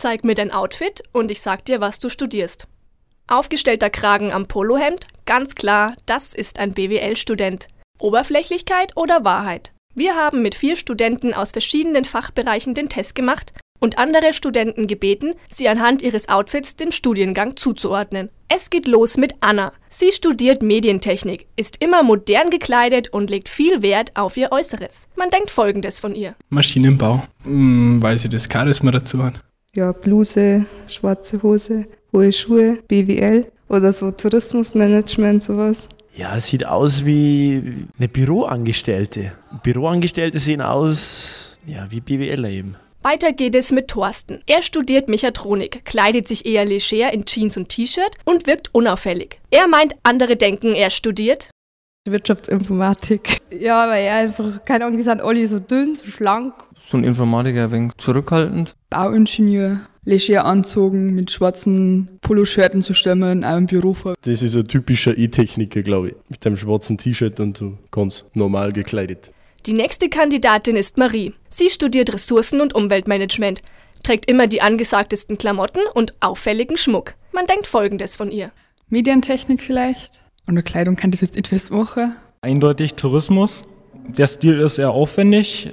Zeig mir dein Outfit und ich sag dir, was du studierst. Aufgestellter Kragen am Polohemd, ganz klar, das ist ein BWL-Student. Oberflächlichkeit oder Wahrheit? Wir haben mit 4 Studenten aus verschiedenen Fachbereichen den Test gemacht und andere Studenten gebeten, sie anhand ihres Outfits dem Studiengang zuzuordnen. Es geht los mit Anna. Sie studiert Medientechnik, ist immer modern gekleidet und legt viel Wert auf ihr Äußeres. Man denkt Folgendes von ihr. Maschinenbau, weil sie das Charisma dazu hat. Ja, Bluse, schwarze Hose, hohe Schuhe, BWL oder so Tourismusmanagement, sowas. Ja, es sieht aus wie eine Büroangestellte. Büroangestellte sehen aus, ja, wie BWLer eben. Weiter geht es mit Thorsten. Er studiert Mechatronik, kleidet sich eher leger in Jeans und T-Shirt und wirkt unauffällig. Er meint, andere denken, er studiert Wirtschaftsinformatik. Ja, weil er einfach, keine Ahnung, die sind alle so dünn, so schlank. So ein Informatiker, ein wenig zurückhaltend. Bauingenieur, leger anzogen, mit schwarzen Poloshirten zu stemmen, auch im Büro vor. Das ist ein typischer E-Techniker, glaube ich. Mit einem schwarzen T-Shirt und so ganz normal gekleidet. Die nächste Kandidatin ist Marie. Sie studiert Ressourcen- und Umweltmanagement, trägt immer die angesagtesten Klamotten und auffälligen Schmuck. Man denkt Folgendes von ihr. Medientechnik vielleicht. Und der Kleidung kann das jetzt nicht festmachen. Eindeutig Tourismus. Der Stil ist eher aufwendig.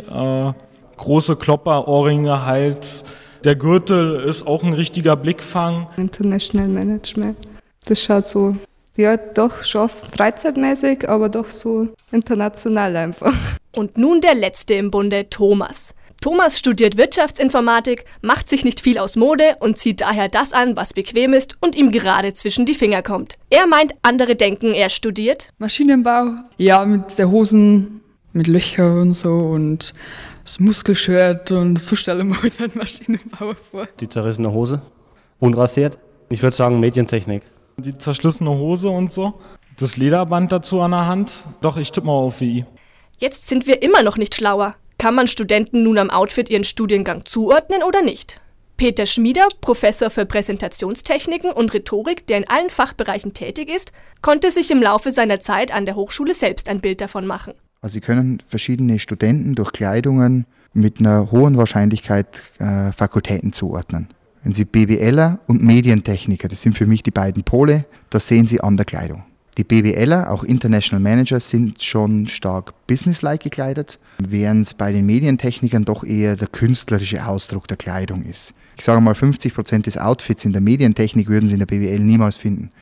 Große Klopper, Ohrringe, Hals. Der Gürtel ist auch ein richtiger Blickfang. International Management. Das schaut so, ja doch schon freizeitmäßig, aber doch so international einfach. Und nun der letzte im Bunde, Thomas. Thomas studiert Wirtschaftsinformatik, macht sich nicht viel aus Mode und zieht daher das an, was bequem ist und ihm gerade zwischen die Finger kommt. Er meint, andere denken, er studiert Maschinenbau. Ja, mit der Hosen, mit Löchern und so und das Muskelshirt und so stelle ich mir einen Maschinenbauer vor. Die zerrissene Hose, unrasiert. Ich würde sagen Medientechnik. Die zerschlissene Hose und so. Das Lederband dazu an der Hand. Doch, ich tippe mal auf WI. Jetzt sind wir immer noch nicht schlauer. Kann man Studenten nun am Outfit ihren Studiengang zuordnen oder nicht? Peter Schmieder, Professor für Präsentationstechniken und Rhetorik, der in allen Fachbereichen tätig ist, konnte sich im Laufe seiner Zeit an der Hochschule selbst ein Bild davon machen. Also Sie können verschiedene Studenten durch Kleidungen mit einer hohen Wahrscheinlichkeit Fakultäten zuordnen. Wenn Sie BWLer und Medientechniker, das sind für mich die beiden Pole, das sehen Sie an der Kleidung. Die BWLer, auch International Manager, sind schon stark businesslike gekleidet, während es bei den Medientechnikern doch eher der künstlerische Ausdruck der Kleidung ist. Ich sage mal, 50% des Outfits in der Medientechnik würden Sie in der BWL niemals finden.